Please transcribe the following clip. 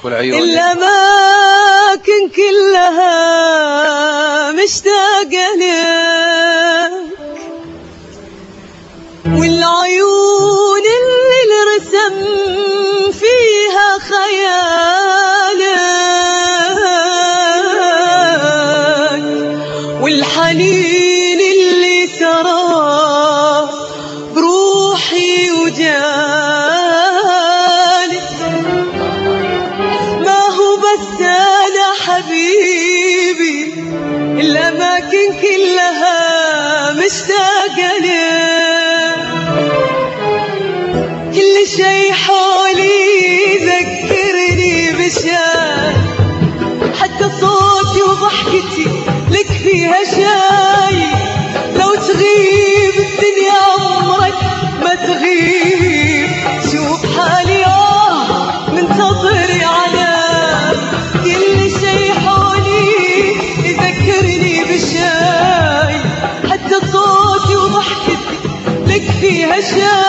الأماكن كلها مشتاقة لك، والعيون اللي الرسم فيها خيالك، والحنين اللي سرى بروحي وجالك. ما هو بس أنا حبيبي، الأماكن كلها مشتاقة لك، كل شي حولي يذكرني بشاي، حتى صوتي وضحكتي لك فيها شاي. لو تغيب الدنيا عمرك ما تغيب، شوف حالي منتظري عناك. كل شي حولي يذكرني بشاي، حتى صوتي وضحكتي لك فيها شاي.